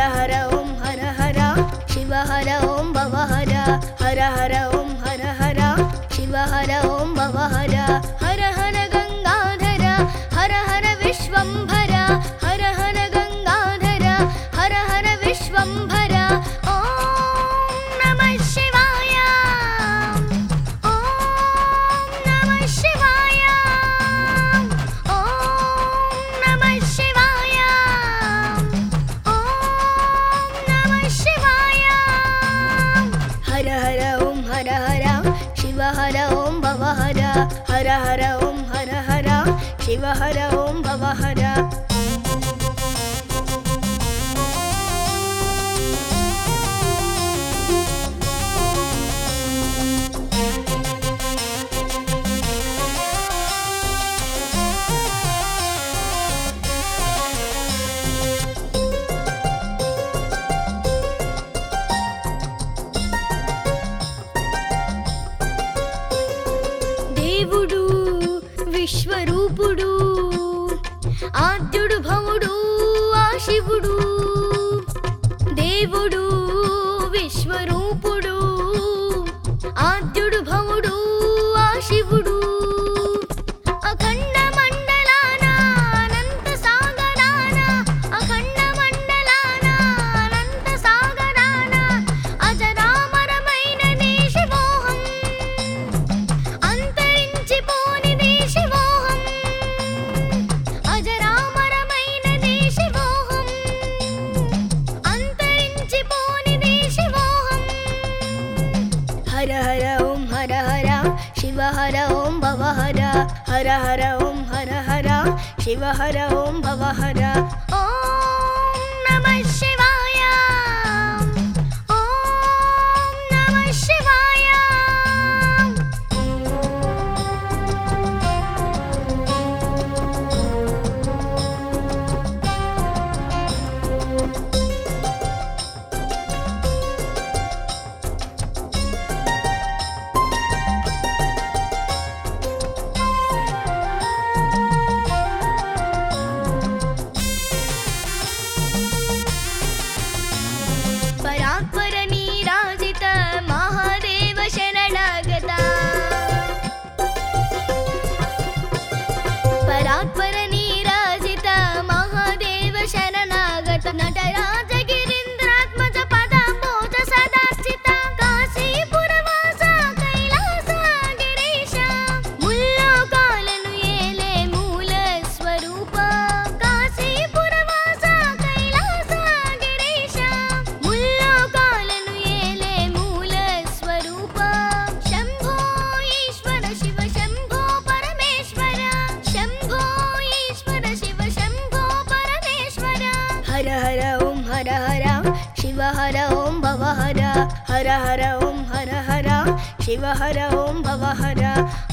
हर ओम हर हर शिव हर ओम भव हर हर हर ओम हर हर शिव हर ओम भव हर हर हर गंगाधर हर हर विश्वंभर हर हर गंगाधर हर हर विश्वंभर ओम नमः शिवाय ओम नमः शिवाय ओम नमः शिवाय ओम नमः शिवाय हर हर ओम हर हर शिव हर ओम भव हर हर हर ओम हर हर शिव हर ओम भव हर దేవుడు విశ్వరూపుడు ఆద్యుడు భవుడు ఆ శివుడు దేవుడు విశ్వరూపుడు ఆద్యుడు భవుడు ఆ శివుడు అఖండ మండలాన అనంత సాగరాన అఖండ మండలాన అనంత సాగరాన అజరామరమైన నీ శివోహం అంతరించిపోనిది శివోహం అజరామరమైన నీ శివోహం అంతరించిపోనిది శివోహం హర హర ఓం హర హర शिव हर ओम भव हर हर हर ओम हर हर शिव हर ओम भव हर ओम नमः शिवाय ओम नमः शिवाय परात्पर नीराजित महादेव शरणागत परात्पर नीराजित महादेव शरणागत नटराज गिरीन्द्रात्मज पदाम्बोज सदार्चित काशीपुरवास कैलास गिरीश मुल्लोकाలను ఏలే మూల స్వరూప కాశీపురవాస కైలాస గిరీశ ముల్లోకాలను ఏలే మూల స్వరూప శంభో ఈశ్వర శివ శంభో పరమేశ్వర శంభో ఈశ్వర శివ శంభో పరమేశ్వర హర హర ఓం హర హర शिव हर ओम भव हर हर हर ओम हर हर शिव हर ओम भव हर